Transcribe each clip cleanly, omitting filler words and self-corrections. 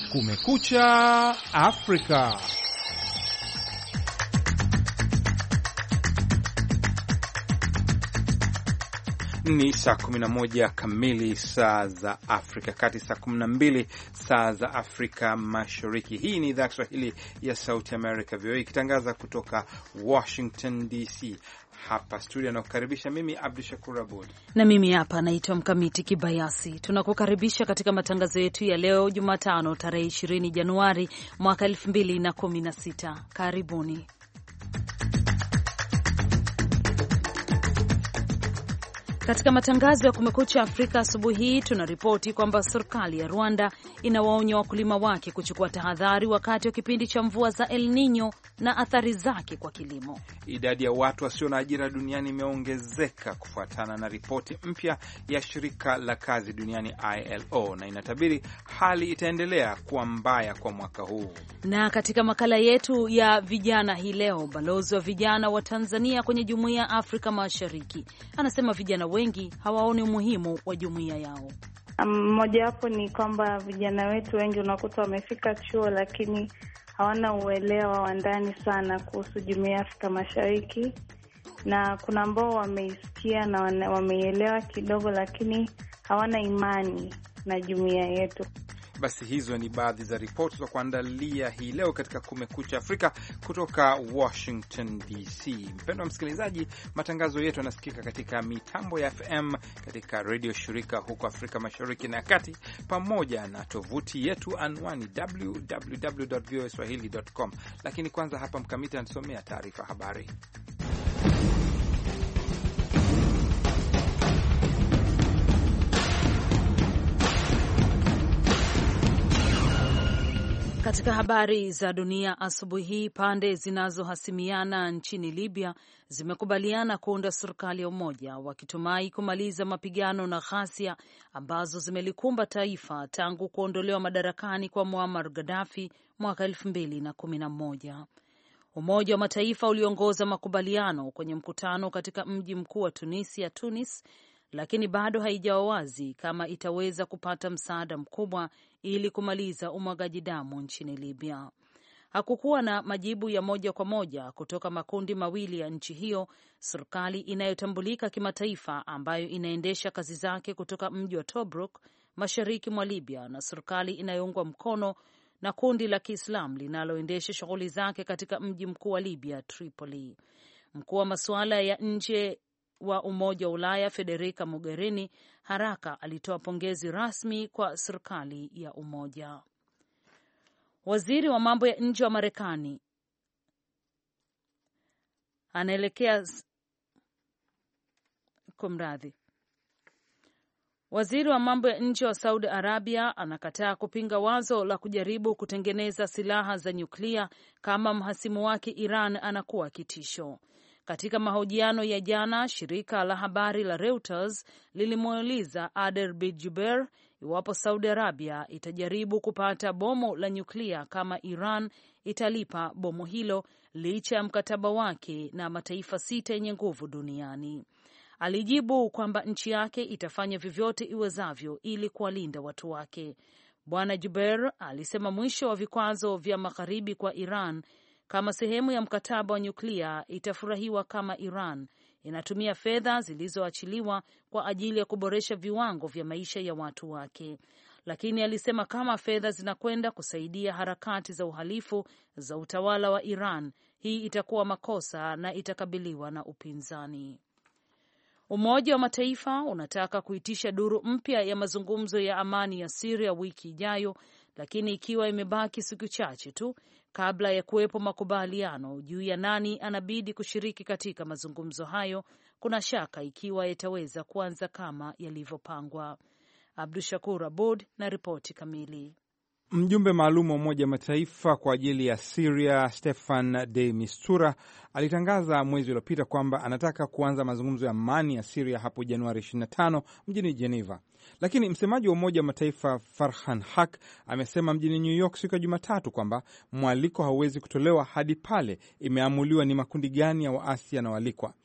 Kumekucha Afrika. Ni saa 11 kamili saa za Afrika Kati, saa 12 saa za Afrika Mashariki. Hii ni idhaa ya Kiswahili ya Sauti America, VOA, ikitangaza kutoka Washington DC. Hapa studio nakukaribisha mimi Abdu Shakur Abud, na mimi hapa naitwa Mkamiti Kibayasi. Tunakukaribisha katika matangazo yetu ya leo Jumatano tarehe 20 Januari mwaka 2016. Karibuni. Katika matangazo ya Kumekucha Afrika asubuhi hii tunaripoti kwamba serikali ya Rwanda inawaonya wakulima wake kuchukua tahadhari wakati wa kipindi cha mvua za El Nino na athari zake kwa kilimo. Idadi ya watu wasio na ajira duniani imeongezeka kufuatana na ripoti mpya ya shirika la kazi duniani ILO, na inatabiri hali itaendelea kuwa mbaya kwa mwaka huu. Na katika makala yetu ya vijana hii leo, balozi wa vijana wa Tanzania kwenye Jumuiya ya Afrika Mashariki anasema vijana wengi hawaoni umuhimu wa jumuiya yao. Mojawapo ni kwamba vijana wetu wengi unakuta wamefika chuo lakini hawana uelewa wa ndani sana kuhusu Jumuiya ya Afrika Mashariki, na kuna ambao wameisikia na wameielewa kidogo lakini hawana imani na jumuiya yetu. Basi hizo ni baadhi za ripoti za kuandalia hii leo katika Kumekucha Afrika kutoka Washington DC. Mpendwa msikilizaji, matangazo yetu yanasikika katika mitambo ya FM katika redio shirika huko Afrika Mashariki na Kati, pamoja na tovuti yetu anwani www.voaswahili.com. Lakini kwanza hapa Mkamiti anasomea taarifa habari. Katika habari za dunia asubuhi hii, pande zinazohasimiana nchini Libya zimekubaliana kuunda serikali ya umoja, wakitumai kumaliza mapigano na ghasia ambazo zimelikumba taifa tangu kuondolewa madarakani kwa Muammar Gaddafi mwaka 2011. Umoja wa Mataifa uliongoza makubaliano kwenye mkutano katika mji mkuu wa Tunisia, Tunis, lakini bado haijawa wazi kama itaweza kupata msaada mkubwa ili kumaliza umwagaji damu nchini Libya. Hakukuwa na majibu ya moja kwa moja kutoka makundi mawili ya nchi hiyo, serikali inayotambulika kimataifa ambayo inaendesha kazi zake kutoka mji wa Tobruk mashariki mwa Libya, na serikali inayoungwa mkono na kundi la Kiislamu linaloendesha shughuli zake katika mji mkuu wa Libya, Tripoli. Mkuu wa masuala ya nje wa Umoja wa Ulaya Federica Mogherini haraka alitoa pongezi rasmi kwa serikali ya umoja. Waziri wa mambo ya nje wa Marekani Waziri wa mambo ya nje wa Saudi Arabia anakataa kupinga wazo la kujaribu kutengeneza silaha za nyuklia kama mhasimu wake Iran anakuwa kitisho. Katika mahojiano ya jana, shirika la habari la Reuters lilimuuliza Ader Bijuber iwapo Saudi Arabia itajaribu kupata bomu la nyuklia kama Iran italipa bomu hilo licha ya mkataba wake na mataifa 6 yenye nguvu duniani. Alijibu kwamba nchi yake itafanya vyovyote iwezavyo ili kuwalinda watu wake. Bwana Juber alisema mwisho wa vikwazo vya magharibi kwa Iran kama sehemu ya mkataba wa nyuklia itafurahiwa kama Iran inatumia fedha zilizoachiliwa kwa ajili ya kuboresha viwango vya maisha ya watu wake. Lakini alisema kama fedha zinakwenda kusaidia harakati za uhalifu za utawala wa Iran, hii itakuwa makosa na itakabiliwa na upinzani. Umoja wa Mataifa unataka kuitisha duru mpya ya mazungumzo ya amani ya Syria wiki ijayo, lakini ikiwa imebaki siku chache tu kabla ya kuwepo makubaliano juu ya nani anabidi kushiriki katika mazungumzo hayo, kuna shaka ikiwa yataweza kuanza kama yalivyopangwa. Abdu Shakur Abud na ripoti kamili. Mjumbe maalum wa Umoja wa Mataifa kwa ajili ya Syria Stefan de Mistura alitangaza mwezi uliopita kwamba anataka kuanza mazungumzo ya amani ya Syria hapo Januari 25 mjini Geneva. Lakini msemaji wa Umoja wa Mataifa Farhan Haq amesema mjini New York siku ya Jumatatu kwamba mwaliko hauwezi kutolewa hadi pale imeamuliwa ni makundi gani ya waasi yanaoalikwa.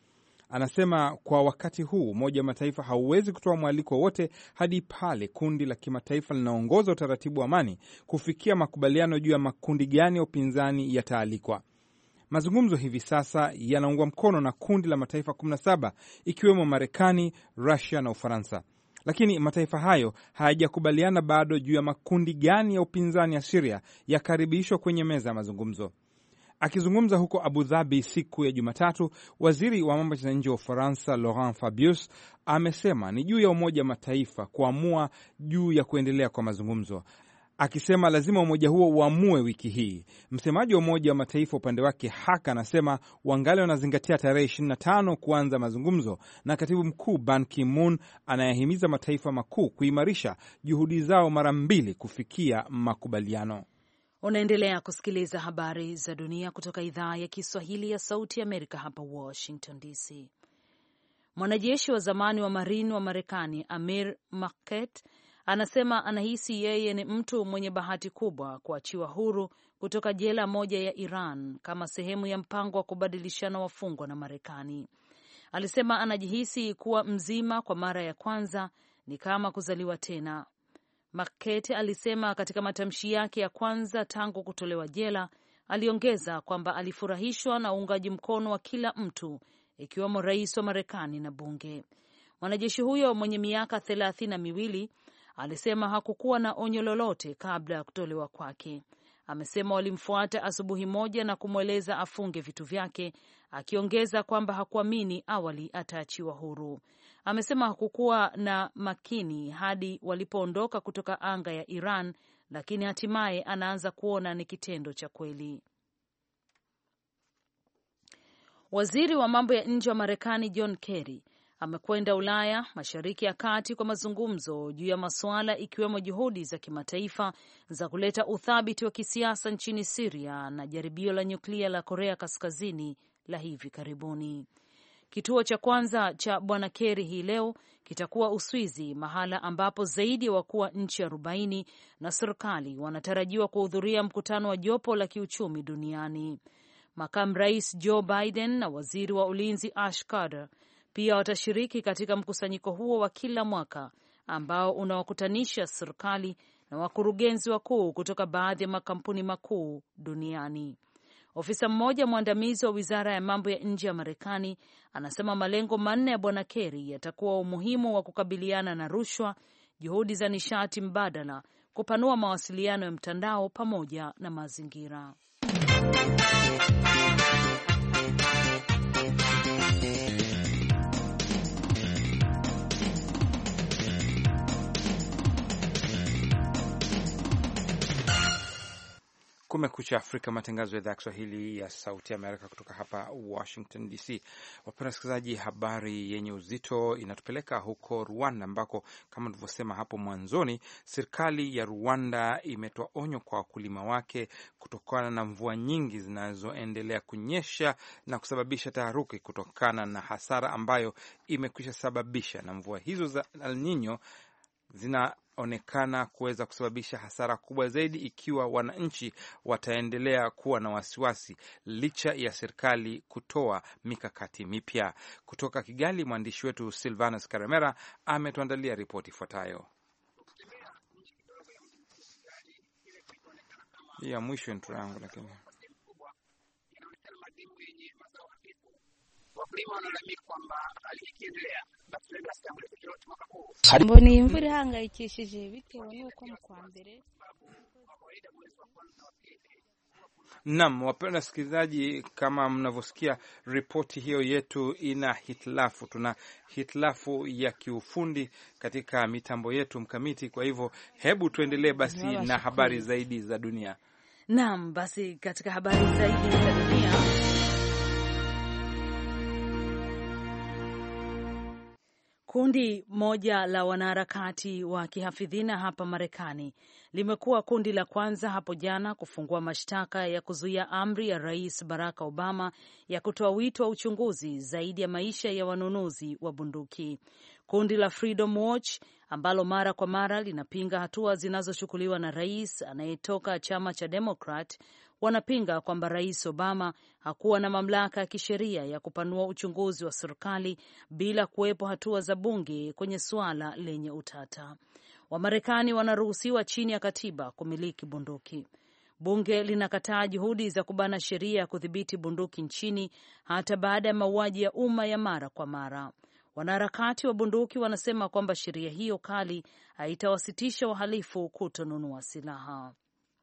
Anasema kwa wakati huu Umoja wa Mataifa hauwezi kutoa mwaliko wote hadi pale kundi la kimataifa linaongoza utaratibu wa amani kufikia makubaliano juu ya makundi gani ya upinzani yataalikwa. Mazungumzo hivi sasa yanaungwa mkono na kundi la mataifa 17 ikiwemo Marekani, Russia na Ufaransa. Lakini mataifa hayo hayajakubaliana bado juu ya makundi gani ya upinzani ya Syria yakaribishwa kwenye meza ya mazungumzo. Akizungumza huko Abu Dhabi siku ya Jumatatu, waziri wa mambo ya nje wa Ufaransa Laurent Fabius amesema ni juu ya Umoja wa Mataifa kuamua juu ya kuendelea kwa mazungumzo, akisema lazima umoja huo uamue wiki hii. Msemaji wa Umoja wa Mataifa upande wake Haka anasema wangali wanazingatia tarehe 25 kuanza mazungumzo, na katibu mkuu Ban Ki-moon anayahimiza mataifa makuu kuimarisha juhudi zao mara mbili kufikia makubaliano. Unaendelea kusikiliza habari za dunia kutoka idhaa ya Kiswahili ya Sauti ya Amerika hapa Washington DC. Mwanajeshi wa zamani wa Marine wa Marekani Amir Market anasema anahisi yeye ni mtu mwenye bahati kubwa kuachiwa huru kutoka jela moja ya Iran kama sehemu ya mpango wa kubadilishana wafungwa na Marekani. Alisema anajihisi kuwa mzima kwa mara ya kwanza, ni kama kuzaliwa tena. Market alisema katika matamshi yake ya kwanza tangu kutolewa jela. Aliongeza kwamba alifurahishwa na uungaji mkono wa kila mtu, ikiwemo rais wa Marekani na bunge. Mwanajeshi huyo mwenye miaka 32 alisema hakukuwa na onyo lolote kabla ya kutolewa kwake. Amesema walimfuata asubuhi moja na kumweleza afunge vitu vyake, akiongeza kwamba hakuamini awali ataachiwa huru. Amesema hakukuwa na makini hadi walipoondoka kutoka anga ya Iran, lakini hatimaye anaanza kuona ni kitendo cha kweli. Waziri wa mambo ya nje wa Marekani John Kerry amekwenda Ulaya, Mashariki ya Kati kwa mazungumzo juu ya masuala ikiwemo juhudi za kimataifa za kuleta uthabiti wa kisiasa nchini Syria na jaribio la nyuklia la Korea Kaskazini la hivi karibuni. Kituo cha kwanza cha Bwana Kerry hii leo kitakuwa Uswizi, mahala ambapo zaidi ya wakuu wa nchi 40 na serikali wanatarajiwa kuhudhuria mkutano wa jopo la kiuchumi duniani. Makamu Rais Joe Biden na waziri wa ulinzi Ash Carter pia watashiriki katika mkusanyiko huo wa kila mwaka ambao unawakutanisha serikali na wakurugenzi wakuu kutoka baadhi ya makampuni makuu duniani. Ofisa mmoja mwandamizi wa wizara ya mambo ya nje ya Marekani anasema malengo manne ya Bwana Kerry yatakuwa umuhimu wa kukabiliana na rushwa, juhudi za nishati mbadala, kupanua mawasiliano ya mtandao pamoja na mazingira. Kumekucha Afrika, matangazo ya idhaa ya Kiswahili ya Sauti ya Amerika kutoka hapa Washington DC. Wapenda wasikilizaji, habari yenye uzito inatupeleka huko Rwanda, ambako kama tulivyosema hapo mwanzoni, serikali ya Rwanda imetoa onyo kwa wakulima wake kutokana na mvua nyingi zinazoendelea kunyesha na kusababisha taharuki kutokana na hasara ambayo imekwisha sababisha, na mvua hizo za El Nino zinaonekana kuweza kusababisha hasara kubwa zaidi ikiwa wananchi wataendelea kuwa na wasiwasi licha ya serikali kutoa mikakati mipya. Kutoka Kigali, mwandishi wetu Silvanus Karemera ametuandalia ripoti ifuatayo. Ya mwisho intro yangu, lakini mbona iyi mvura ihangayikishije bitewe n'uko mu kwa mbere. Naam, wapenda wasikilizaji, kama mnavyosikia ripoti hiyo yetu ina hitilafu. Tuna hitilafu ya kiufundi katika mitambo yetu mkamiti, kwa hivyo hebu tuendelee basi na habari zaidi za dunia. Naam, basi katika habari zaidi za dunia, kundi moja la wanaharakati wa kihafidhina hapa Marekani limekuwa kundi la kwanza hapo jana kufungua mashtaka ya kuzuia amri ya Rais Barack Obama ya kutoa wito wa uchunguzi zaidi ya maisha ya wanunuzi wa bunduki. Kundi la Freedom Watch ambalo mara kwa mara linapinga hatua zinazochukuliwa na rais anayetoka chama cha Democrat wanapinga kwamba Rais Obama hakuwa na mamlaka ya kisheria ya kupanua uchunguzi wa serikali bila kuwepo hatua za bunge kwenye suala lenye utata. Wamarekani wanaruhusiwa chini ya katiba kumiliki bunduki. Bunge linakataa juhudi za kubana sheria ya kudhibiti bunduki nchini hata baada ya mauaji ya umma ya mara kwa mara. Wanaharakati wa bunduki wanasema kwamba sheria hiyo kali haitawasitisha wahalifu kutonunua silaha.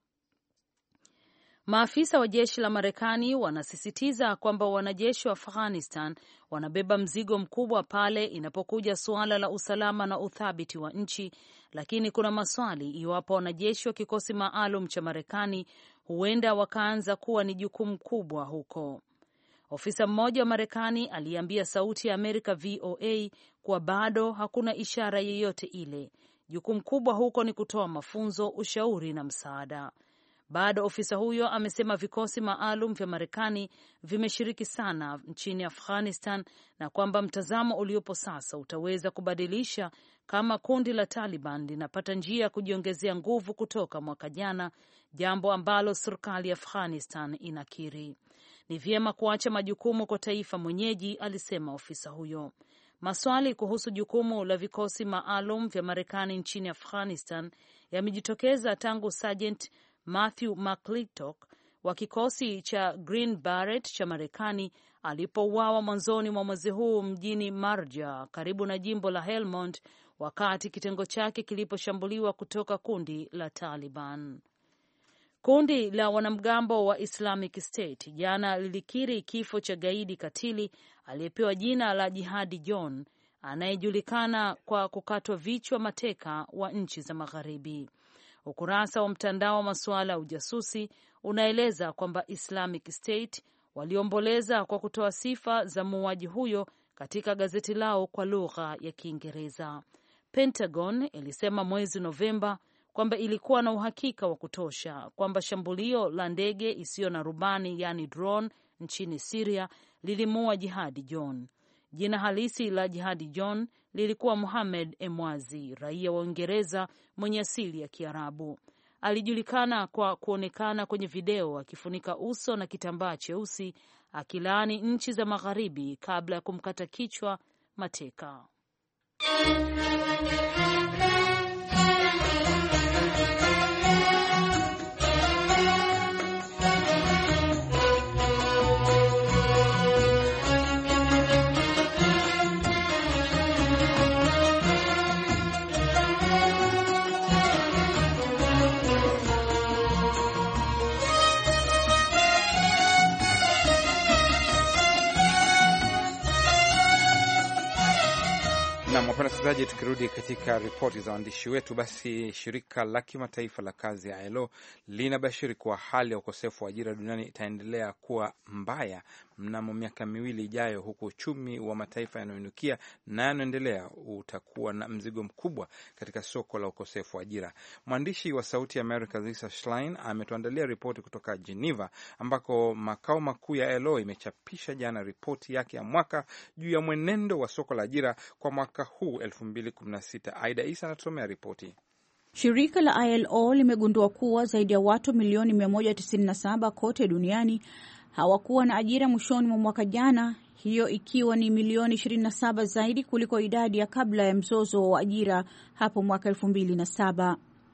Maafisa wa jeshi la Marekani wanasisitiza kwamba wanajeshi wa Afghanistan wanabeba mzigo mkubwa pale inapokuja suala la usalama na uthabiti wa nchi, lakini kuna maswali iwapo wanajeshi wa kikosi maalum cha Marekani huenda wakaanza kuwa ni jukumu kubwa huko. Ofisa mmoja wa Marekani aliambia Sauti ya Amerika VOA kuwa bado hakuna ishara yeyote ile. Jukumu kubwa huko ni kutoa mafunzo, ushauri na msaada. Bado ofisa huyo amesema vikosi maalum vya Marekani vimeshiriki sana nchini Afghanistan na kwamba mtazamo uliopo sasa utaweza kubadilisha kama kundi la Taliban linapata njia ya kujiongezea nguvu kutoka mwaka jana, jambo ambalo serikali ya Afghanistan inakiri. Ni vyema kuacha majukumu kwa taifa mwenyeji, alisema ofisa huyo. Maswali kuhusu jukumu la vikosi maalum vya Marekani nchini Afghanistan yamejitokeza tangu Sergeant Matthew McClintock wa kikosi cha Green Beret cha Marekani alipouawa mwanzoni mwa mwezi huu mjini Marja karibu na jimbo la Helmand wakati kitengo chake kiliposhambuliwa kutoka kundi la Taliban. Kundi la wanamgambo wa Islamic State jana lilikiri kifo cha gaidi katili aliyepewa jina la Jihadi John anayejulikana kwa kukatwa vichwa mateka wa nchi za Magharibi. Ukurasa wa mtandao wa masuala ya ujasusi unaeleza kwamba Islamic State waliomboleza kwa kutoa sifa za muuaji huyo katika gazeti lao kwa lugha ya Kiingereza. Pentagon ilisema mwezi Novemba kwamba ilikuwa na uhakika wa kutosha kwamba shambulio la ndege isiyo na rubani yani drone nchini Syria lilimuua Jihadi John. Jina halisi la Jihadi John lilikuwa Mohamed Emwazi, raia wa Uingereza mwenye asili ya Kiarabu. Alijulikana kwa kuonekana kwenye video akifunika uso na kitambaa cheusi akilaani nchi za Magharibi kabla ya kumkata kichwa mateka. Wapenda wasikilizaji, tukirudi katika ripoti za waandishi wetu, basi shirika la kimataifa la kazi ya ILO linabashiri kuwa hali ya ukosefu wa ajira duniani itaendelea kuwa mbaya mnamo miaka miwili ijayo, huku uchumi wa mataifa yanayoinukia na yanaendelea utakuwa na mzigo mkubwa katika soko la ukosefu wa ajira. Mwandishi wa Sauti ya America Lisa Schlein ametuandalia ripoti kutoka Geneva ambako makao makuu ya ILO imechapisha jana ripoti yake ya mwaka juu ya mwenendo wa soko la ajira kwa mwaka huu 2016. Aida Isa anatusomea ripoti. Shirika la ILO limegundua kuwa zaidi ya watu milioni 197 kote duniani hawakuwa na ajira mwishoni mwa mwaka jana, hiyo ikiwa ni milioni 27 zaidi kuliko idadi ya kabla ya mzozo wa ajira hapo mwaka 2007.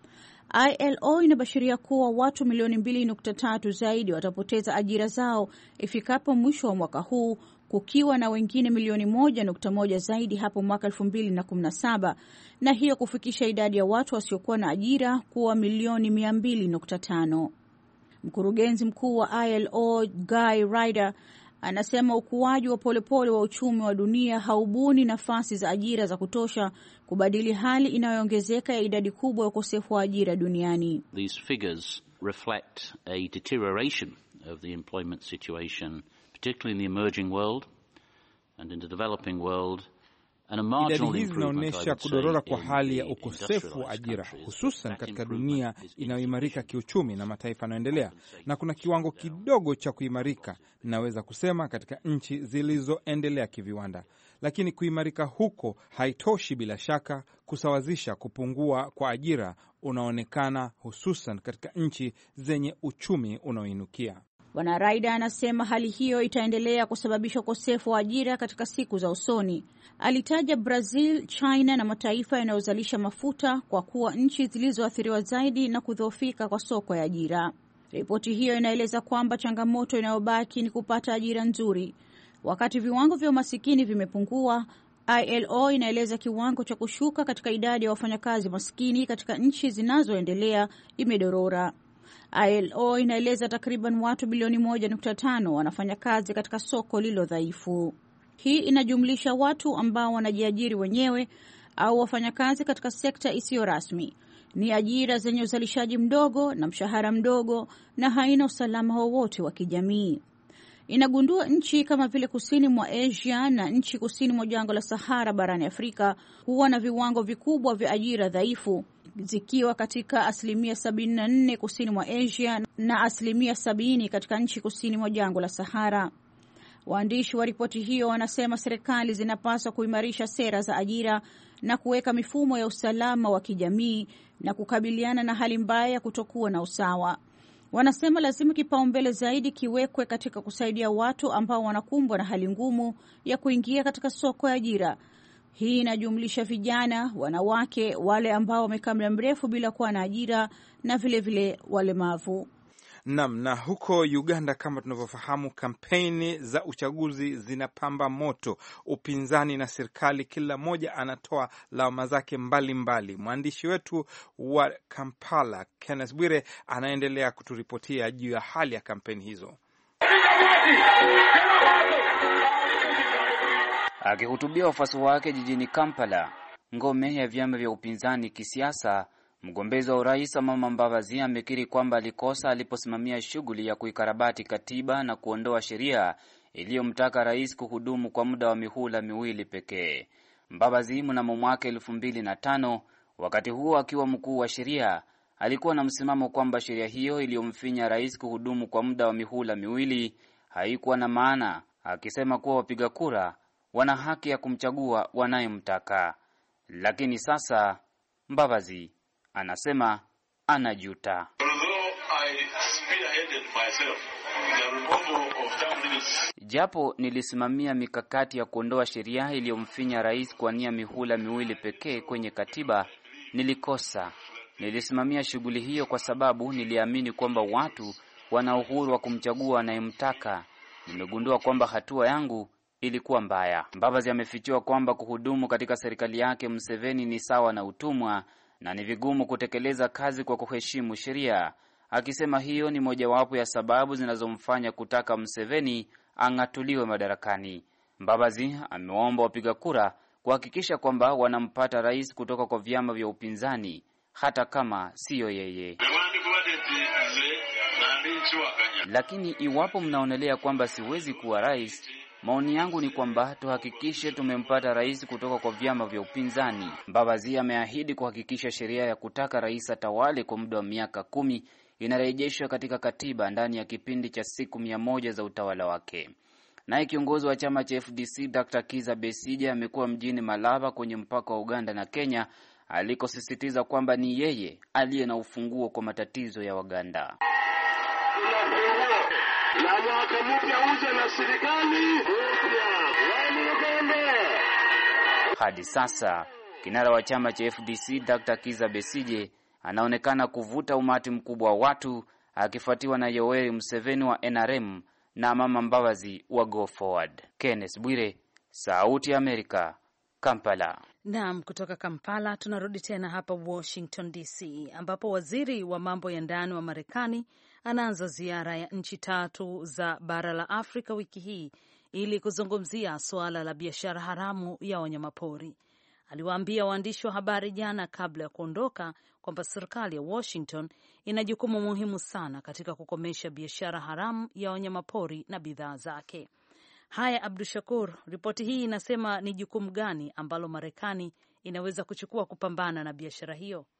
ILO inabashiria kuwa watu milioni 2.3 zaidi watapoteza ajira zao ifikapo mwisho wa mwaka huu, kukiwa na wengine milioni 1.1 zaidi hapo mwaka 2017, na hiyo kufikisha idadi ya watu wasiokuwa na ajira kuwa milioni 200.5. Mkurugenzi mkuu wa ILO Guy Ryder anasema ukuaji wa polepole wa uchumi wa dunia haubuni nafasi za ajira za kutosha kubadili hali inayoongezeka ya idadi kubwa ya ukosefu wa ajira duniani. These figures reflect a deterioration of the employment situation, particularly in the emerging world and in the developing world. Idadi hizi zinaonyesha kudorora kwa hali ya ukosefu wa ajira, hususan katika dunia inayoimarika kiuchumi na mataifa yanayoendelea, na kuna kiwango kidogo cha kuimarika, naweza kusema, katika nchi zilizoendelea kiviwanda. lakini kuimarika huko haitoshi bila shaka kusawazisha kupungua kwa ajira unaonekana, hususan katika nchi zenye uchumi unaoinukia. Bwana Raida anasema hali hiyo itaendelea kusababisha ukosefu wa ajira katika siku za usoni. Alitaja Brazil, China na mataifa yanayozalisha mafuta kwa kuwa nchi zilizoathiriwa zaidi na kudhoofika kwa soko ya ajira. Ripoti hiyo inaeleza kwamba changamoto inayobaki ni kupata ajira nzuri. Wakati viwango vya umasikini vimepungua, ILO inaeleza kiwango cha kushuka katika idadi ya wafanyakazi maskini katika nchi zinazoendelea imedorora. ILO inaeleza takriban watu bilioni 1.5 wanafanya kazi katika soko lilo dhaifu. Hii inajumlisha watu ambao wanajiajiri wenyewe au wafanyakazi katika sekta isiyo rasmi. Ni ajira zenye uzalishaji mdogo na mshahara mdogo na haina usalama wowote wa kijamii. Inagundua nchi kama vile kusini mwa Asia na nchi kusini mwa jangwa la Sahara barani Afrika huwa na viwango vikubwa vya ajira dhaifu, zikiwa katika 74% kusini mwa Asia na 70% katika nchi kusini mwa jangwa la Sahara. Waandishi wa ripoti hiyo wanasema serikali zinapaswa kuimarisha sera za ajira na kuweka mifumo ya usalama wa kijamii na kukabiliana na hali mbaya ya kutokuwa na usawa. Wanasema lazima kipaumbele zaidi kiwekwe katika kusaidia watu ambao wanakumbwa na hali ngumu ya kuingia katika soko ya ajira. Hii inajumlisha vijana, wanawake, wale ambao wamekaa muda mrefu bila kuwa na ajira na vile walemavu. Na huko Uganda, kama tunavyofahamu, kampeni za uchaguzi zinapamba moto. Upinzani na serikali kila mmoja anatoa lawama zake mbalimbali. Mwandishi wetu wa Kampala Kenneth Bwire anaendelea kuturipotia juu ya hali ya kampeni hizo. Akihutubia wafuasi wake jijini Kampala, ngome ya vyama vya upinzani kisiasa, mgombezi wa urais Amama Mbabazi amekiri kwamba alikosa aliposimamia shughuli ya kuikarabati katiba na kuondoa sheria iliyomtaka rais kuhudumu kwa muda wa mihula miwili pekee. Mbabazi mnamo mwaka 2005, wakati huo akiwa mkuu wa sheria, alikuwa na msimamo kwamba sheria hiyo iliyomfinya rais kuhudumu kwa muda wa mihula miwili haikuwa na maana, akisema kuwa wapiga kura wana haki ya kumchagua wanayemtaka. Lakini sasa Mbabazi anasema anajuta. Japo nilisimamia mikakati ya kuondoa sheria iliyomfinya rais kuwania mihula miwili pekee kwenye katiba, nilikosa. Nilisimamia shughuli hiyo kwa sababu niliamini kwamba watu wana uhuru wa kumchagua anayemtaka. Nimegundua kwamba hatua yangu ilikuwa mbaya. Mbabazi amefichua kwamba kuhudumu katika serikali yake Museveni ni sawa na utumwa na ni vigumu kutekeleza kazi kwa kuheshimu sheria, akisema hiyo ni mojawapo ya sababu zinazomfanya kutaka Museveni ang'atuliwe madarakani. Mbabazi ameomba wapiga kura kuhakikisha kwamba wanampata rais kutoka kwa vyama vya upinzani hata kama siyo yeye. Lakini iwapo mnaonelea kwamba siwezi kuwa rais, maoni yangu ni kwamba tuhakikishe tumempata rais kutoka kwa vyama vya upinzani. Mbabazi ameahidi kuhakikisha sheria ya kutaka rais atawale kwa muda wa miaka 10 inarejeshwa katika katiba ndani ya kipindi cha siku 100 za utawala wake. Naye kiongozi wa chama cha FDC Dr. Kiza Besigye amekuwa mjini Malaba kwenye mpaka wa Uganda na Kenya, alikosisitiza kwamba ni yeye aliye na ufunguo kwa matatizo ya Waganda. Na mwaka mpya uje na serikali mpya wa Uganda. Hadi sasa kinara wa chama cha FDC Dr. Kiza Besigye anaonekana kuvuta umati mkubwa wa watu, akifuatiwa na Yoweri Museveni wa NRM na Amama Mbabazi wa Go Forward. Kenneth Bwire, Sauti ya Amerika, Kampala. Naam, kutoka Kampala tunarudi tena hapa Washington DC, ambapo waziri wa mambo ya ndani wa Marekani anaanza ziara ya nchi 3 za bara la Afrika wiki hii ili kuzungumzia suala la biashara haramu ya wanyamapori. Aliwaambia waandishi wa habari jana kabla ya kuondoka kwamba serikali ya Washington ina jukumu muhimu sana katika kukomesha biashara haramu ya wanyamapori na bidhaa zake. Haya, Abdu Shakur, ripoti hii inasema ni jukumu gani ambalo Marekani inaweza kuchukua kupambana na biashara hiyo?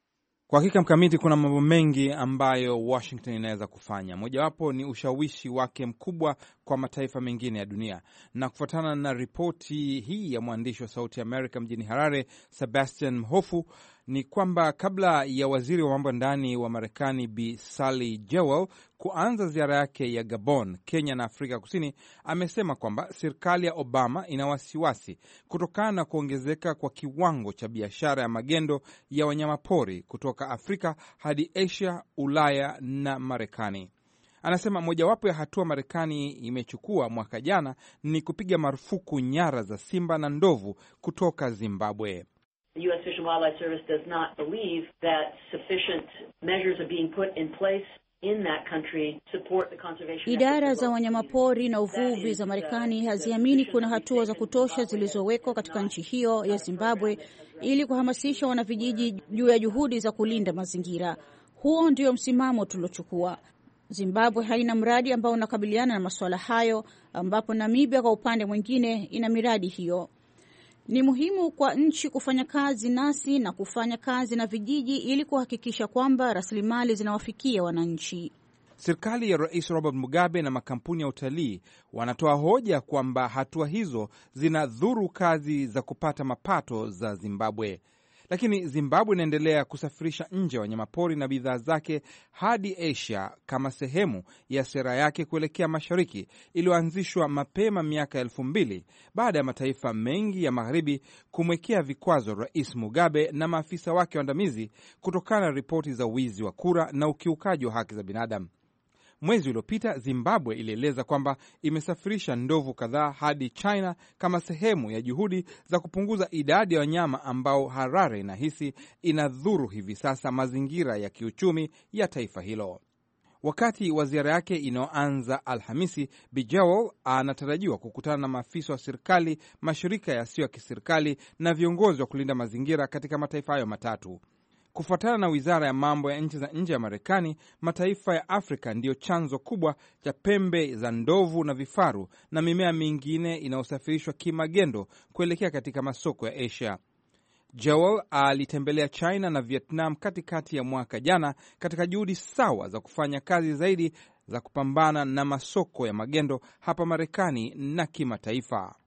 Kwa hakika Mkamiti, kuna mambo mengi ambayo Washington inaweza kufanya. Mojawapo ni ushawishi wake mkubwa kwa mataifa mengine ya dunia, na kufuatana na ripoti hii ya mwandishi wa Sauti Amerika mjini Harare, Sebastian Mhofu, ni kwamba kabla ya waziri wa mambo ya ndani wa Marekani Bi Sally Jewell kuanza ziara yake ya Gabon, Kenya na Afrika Kusini, amesema kwamba serikali ya Obama ina wasiwasi kutokana na kuongezeka kwa kiwango cha biashara ya magendo ya wanyamapori kutoka Afrika hadi Asia, Ulaya na Marekani. Anasema mojawapo ya hatua Marekani imechukua mwaka jana ni kupiga marufuku nyara za simba na ndovu kutoka Zimbabwe. The U.S. Fish and Wildlife Service does not believe that sufficient measures are being put in place in that country to support the conservation. Idara za wanyamapori na uvuvi za Marekani haziamini kuna hatua za kutosha zilizowekwa katika nchi hiyo ya Zimbabwe ili kuhamasisha wanavijiji juu ya juhudi za kulinda mazingira. Huo ndio msimamo tuliochukua. Zimbabwe haina mradi ambao unakabiliana na masuala hayo, ambapo Namibia kwa upande mwingine ina miradi hiyo. Ni muhimu kwa nchi kufanya kazi nasi na kufanya kazi na vijiji ili kuhakikisha kwamba rasilimali zinawafikia wananchi. Serikali ya Rais Robert Mugabe na makampuni ya utalii wanatoa hoja kwamba hatua hizo zinadhuru kazi za kupata mapato za Zimbabwe. Lakini Zimbabwe inaendelea kusafirisha nje wanyamapori na bidhaa zake hadi Asia kama sehemu ya sera yake kuelekea mashariki iliyoanzishwa mapema miaka 2000 baada ya mataifa mengi ya magharibi kumwekea vikwazo Rais Mugabe na maafisa wake waandamizi kutokana na ripoti za wizi wa kura na ukiukaji wa haki za binadamu. Mwezi uliopita Zimbabwe ilieleza kwamba imesafirisha ndovu kadhaa hadi China kama sehemu ya juhudi za kupunguza idadi ya wanyama ambao Harare inahisi inadhuru hivi sasa mazingira ya kiuchumi ya taifa hilo. Wakati wa ziara yake inayoanza Alhamisi, Bi Jewell anatarajiwa kukutana na maafisa wa serikali, mashirika yasiyo ya kiserikali na viongozi wa kulinda mazingira katika mataifa hayo matatu. Kufuatana na wizara ya mambo ya nchi za nje ya Marekani, mataifa ya Afrika ndiyo chanzo kubwa cha pembe za ndovu na vifaru na mimea mingine inayosafirishwa kimagendo kuelekea katika masoko ya Asia. Jewell alitembelea China na Vietnam katikati ya mwaka jana katika juhudi sawa za kufanya kazi zaidi za kupambana na masoko ya magendo hapa Marekani na kimataifa.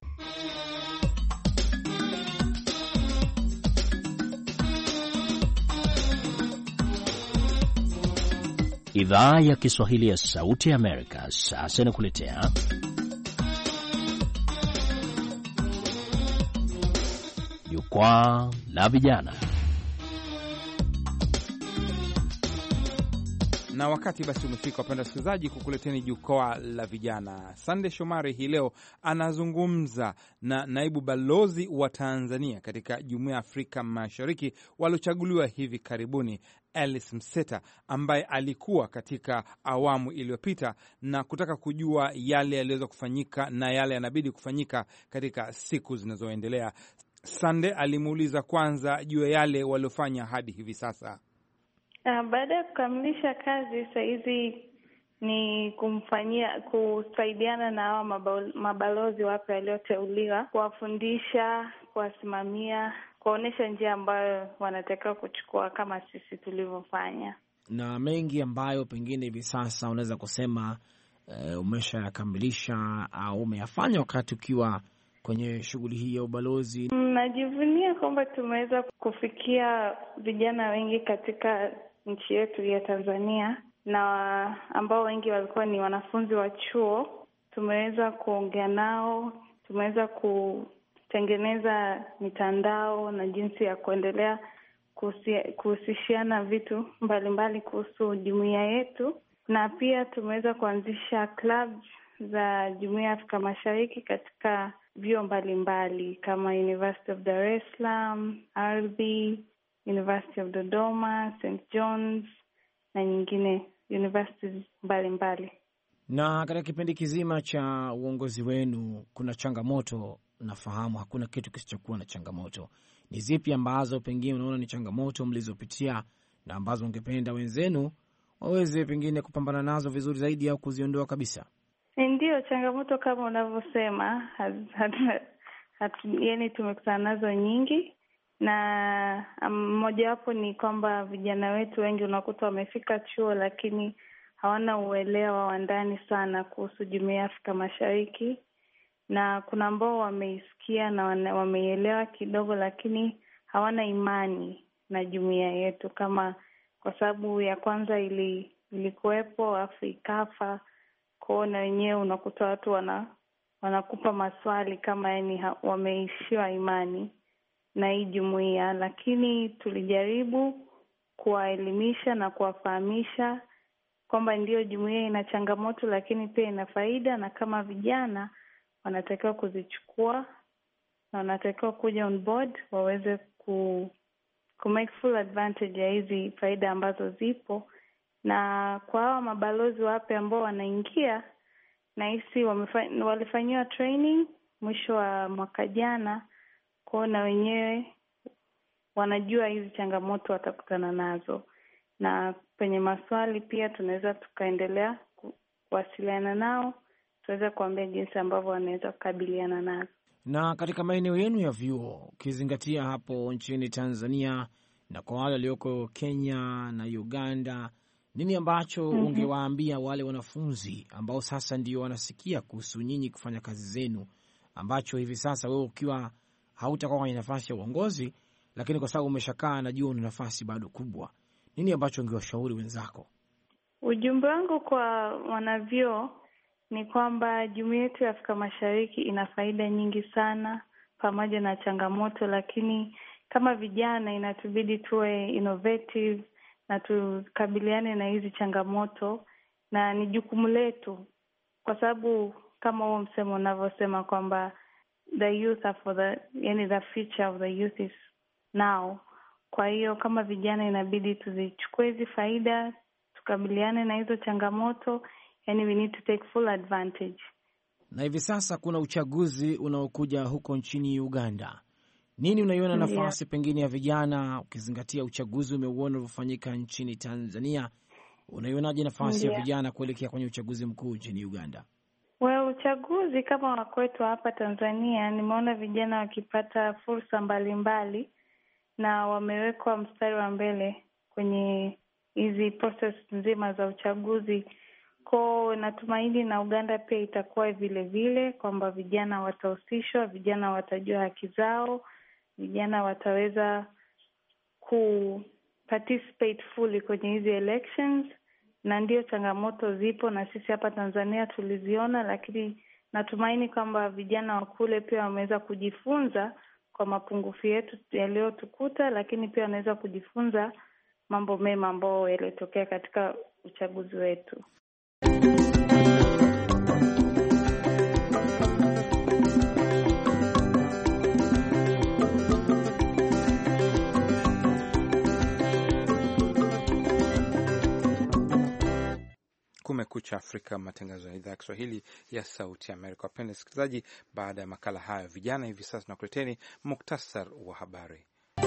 Idhaa ya Kiswahili ya Sauti ya Amerika sasa inakuletea Jukwaa la Vijana. Na wakati basi umefika, wapenda wasikilizaji, kukuleteni Jukwaa la Vijana. Sande Shomari hii leo anazungumza na naibu balozi wa Tanzania katika Jumuiya ya Afrika Mashariki waliochaguliwa hivi karibuni, Alice Mseta, ambaye alikuwa katika awamu iliyopita, na kutaka kujua yale yaliweza kufanyika na yale yanabidi kufanyika katika siku zinazoendelea. Sande alimuuliza kwanza juu ya yale waliofanya hadi hivi sasa. Baada ya kukamilisha kazi, sasa hizi ni kusaidiana na hawa mabalozi wapya walioteuliwa, kuwafundisha, kuwasimamia, kuonesha njia ambayo wanatakiwa kuchukua kama sisi tulivyofanya. Na mengi ambayo pengine hivi sasa unaweza kusema umeshayakamilisha au umeyafanya wakati ukiwa kwenye shughuli hii ya ubalozi. Najivunia kwamba tumeweza kufikia vijana wengi katika nchi yetu ya Tanzania, na ambao wengi walikuwa ni wanafunzi wa chuo. Tumeweza kuongea nao, tumeweza kutengeneza mitandao na jinsi ya kuendelea kuhusishiana vitu mbalimbali kuhusu jumuiya yetu, na pia tumeweza kuanzisha club za Jumuiya ya Afrika Mashariki katika vyuo mbalimbali kama University of Dar es Salaam, RB, University of Dodoma, St. John's na nyingine universities mbalimbali. Na katika kipindi kizima cha uongozi wenu kuna changamoto, nafahamu hakuna kitu kisichokuwa na changamoto. Ni zipi ambazo pengine unaona ni changamoto mlizopitia na ambazo ungependa wenzenu waweze pengine kupambana nazo vizuri zaidi au kuziondoa kabisa? Ndio, changamoto kama unavyosema, yani tumekutana nazo nyingi, na mojawapo ni kwamba vijana wetu wengi unakuta wamefika chuo lakini hawana uelewa wa ndani sana kuhusu Jumuiya ya Afrika Mashariki, na kuna ambao wameisikia na wameielewa kidogo, lakini hawana imani na jumuiya yetu, kama kwa sababu ya kwanza ilikuwepo afu ikafa kwao, na wenyewe unakuta watu wanakupa maswali kama yani wameishiwa imani na hii jumuiya. Lakini tulijaribu kuwaelimisha na kuwafahamisha kwamba ndio jumuiya ina changamoto lakini pia ina faida, na kama vijana wanatakiwa kuzichukua na wanatakiwa kuja on board waweze ku make full advantage ya hizi faida ambazo zipo. Na kwa hawa mabalozi wapya ambao wanaingia, nahisi walifanyiwa training mwisho wa mwaka jana, kwa na wenyewe wanajua hizi changamoto watakutana nazo, na penye maswali pia tunaweza tukaendelea kuwasiliana nao, tuweza kuambia jinsi ambavyo wanaweza kukabiliana nazo. Na katika maeneo yenu ya vyuo, ukizingatia hapo nchini Tanzania na kwa wale walioko Kenya na Uganda, nini ambacho ungewaambia wale wanafunzi ambao sasa ndio wanasikia kuhusu nyinyi kufanya kazi zenu, ambacho hivi sasa wewe ukiwa hautakuwa kwenye nafasi ya uongozi, lakini kwa sababu umeshakaa najua una nafasi bado kubwa, nini ambacho ungewashauri wenzako? Ujumbe wangu kwa wanavyuo ni kwamba jumuiya yetu ya Afrika Mashariki ina faida nyingi sana pamoja na changamoto, lakini kama vijana inatubidi tuwe innovative na tukabiliane na hizi changamoto, na ni jukumu letu, kwa sababu kama huo msemo unavyosema kwamba the youth are the future of the youth is now. Kwa hiyo kama vijana inabidi tuzichukue hizi faida, tukabiliane na hizo changamoto, we need to take full advantage. Na hivi sasa kuna uchaguzi unaokuja huko nchini Uganda. Nini unaiona nafasi pengine ya vijana, ukizingatia uchaguzi umeuona uliofanyika nchini Tanzania? Unaionaje nafasi ya vijana kuelekea kwenye uchaguzi mkuu nchini Uganda? Uchaguzi kama wa kwetu hapa Tanzania, nimeona vijana wakipata fursa mbalimbali na wamewekwa mstari wa mbele kwenye hizi process nzima za uchaguzi. Kwa natumaini na Uganda pia itakuwa vile vile, kwamba vijana watahusishwa, vijana watajua haki zao, vijana wataweza participate fully kwenye hizi elections. Na ndio changamoto zipo na sisi hapa Tanzania tuliziona, lakini natumaini kwamba vijana wa kule pia wameweza kujifunza kwa mapungufu yetu yaliyotukuta, lakini pia wanaweza kujifunza mambo mema ambayo yalitokea katika uchaguzi wetu. Kumekucha Afrika, matangazo ya idhaa ya Kiswahili ya Sauti ya Amerika. Wapenda wasikilizaji, baada ya makala hayo vijana, hivi sasa tunakuleteni muktasar wa habari.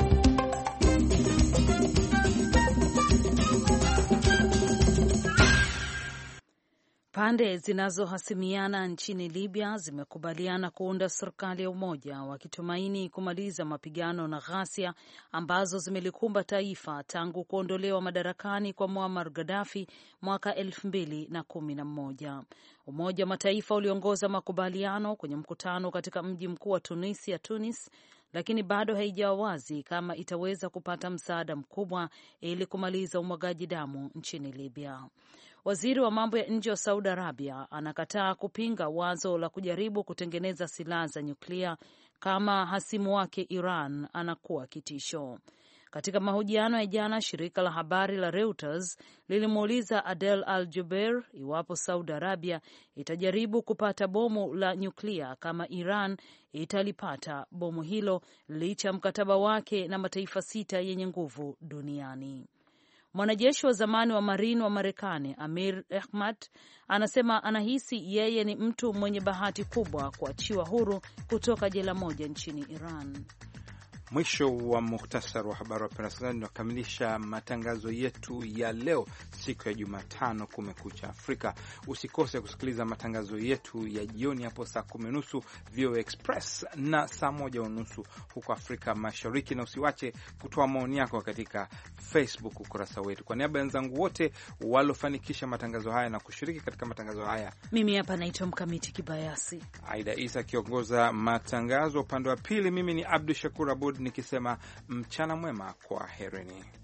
Pande zinazohasimiana nchini Libya zimekubaliana kuunda serikali ya umoja, wakitumaini kumaliza mapigano na ghasia ambazo zimelikumba taifa tangu kuondolewa madarakani kwa Muammar Gaddafi mwaka 2011. Umoja wa Mataifa uliongoza makubaliano kwenye mkutano katika mji mkuu wa Tunisia, Tunis, lakini bado haijawa wazi kama itaweza kupata msaada mkubwa ili kumaliza umwagaji damu nchini Libya. Waziri wa mambo ya nje wa Saudi Arabia anakataa kupinga wazo la kujaribu kutengeneza silaha za nyuklia kama hasimu wake Iran anakuwa kitisho. Katika mahojiano ya jana, shirika la habari la Reuters lilimuuliza Adel Al-Jubeir iwapo Saudi Arabia itajaribu kupata bomu la nyuklia kama Iran italipata bomu hilo licha ya mkataba wake na mataifa 6 yenye nguvu duniani. Mwanajeshi wa zamani wa Marine wa Marekani Amir Ahmad anasema anahisi yeye ni mtu mwenye bahati kubwa kuachiwa huru kutoka jela moja nchini Iran. Mwisho wa muhtasari wa habari wa Peraskani. Tunakamilisha matangazo yetu ya leo, siku ya Jumatano, Kumekucha Afrika. Usikose kusikiliza matangazo yetu ya jioni hapo saa 10:30 VOA Express na saa 1:30 huko Afrika Mashariki, na usiwache kutoa maoni yako katika Facebook ukurasa wetu. Kwa niaba ya wenzangu wote waliofanikisha matangazo haya na kushiriki katika matangazo haya, mimi hapa naitwa Mkamiti Kibayasi, Aida Isa kiongoza matangazo upande wa pili, mimi ni Abdu Shakur Abud nikisema mchana mwema, kwa herini.